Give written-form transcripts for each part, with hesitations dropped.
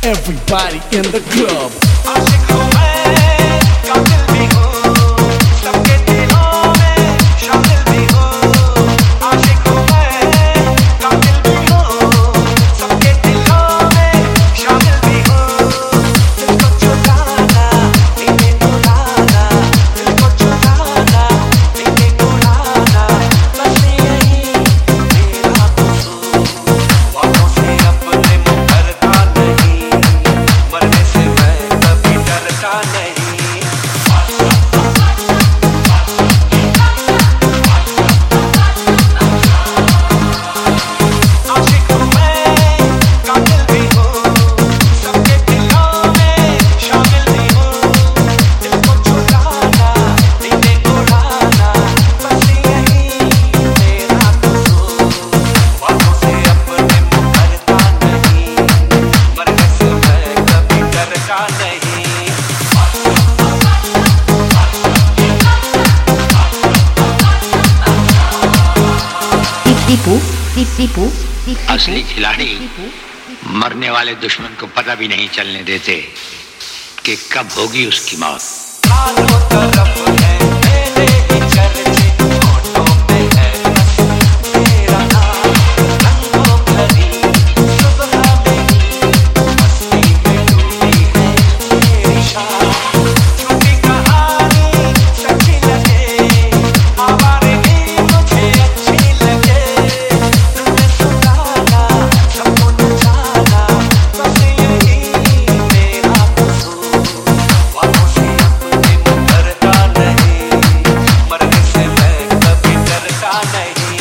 Everybody in the club. आशिक हूँ मैं, कातिल भी हूँ, सबके दिलों में शामिल भी हूँ। आशिक हूँ मैं, कातिल भी हूँ, सबके दिलों में शामिल भी हूँ। दिल को चुराना, नींदें उड़ाना, दिल को चुराना, नींदें उड़ाना, बस यही मेरा कसूर। वादों से अपने मुकरता नहीं, मरने से मैं कभी डरता नहीं। आशिक हूँ मैं, कातिल भी हूँ, सबके दिलों में शामिल भी हूँ। दिल को चुराना, नींदें उड़ाना, बस यही मेरा कसूर। वादों से अपने मुकरता नहीं, मरने से मैं कभी डरता नहीं। असली खिलाड़ी मरने वाले दुश्मन को पता भी नहीं चलने देते कि कब होगी उसकी मौत। चारों तरफ है मेरे ही चर्चे, होठों पे है बस तेरा नाम। रंगों भरी सुबह मेरी, मस्ती में डूबी है मेरी शाम। झूठी कहानी सच्ची लगे, आवारगी मुझे अच्छी लगे। दिल में सुलाना, सबको नचाना, बस यही मेरा कसूर। वादों से अपने मुकरता नहीं, मरने से मैं कभी डरता नहीं।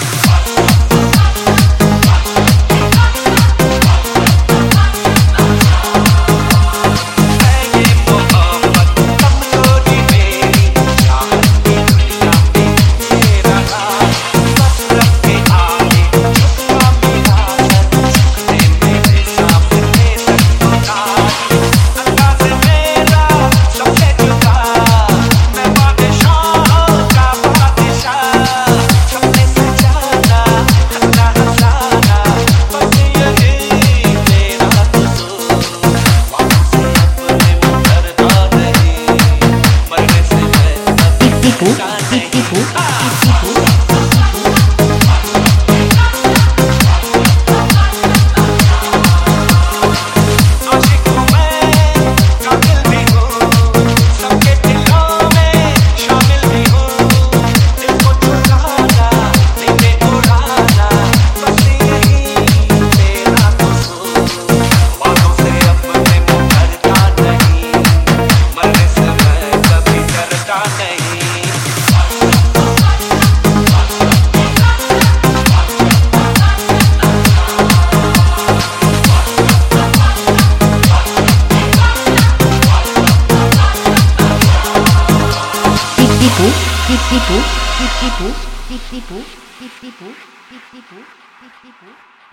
है ये मोहब्बत कमजोरी मेरी, चाहत की दुनिया में तेरा नाम। बस रब के आगे झुकता मेरा सर, झुकने मेरे सामने सबको नाच। अंदाज़ मेरा सबसे जुदा, मैं बादशाहों का बादशाह। सपने सजाना, हंसना हंसाना, बस यही मेरा कसूर। वादों से अपने मुकरता नहीं, मरने से मैं कभी डरता नहीं। आशिक हूँ मैं, कातिल भी हूँ, सबके दिलों में शामिल भी हूँ। दिल को चुराना, नींदें उड़ाना, बस यही मेरा कसूर। वादों से अपने मुकरता नहीं, मरने से मैं कभी डरता नहीं। Tip-tipu.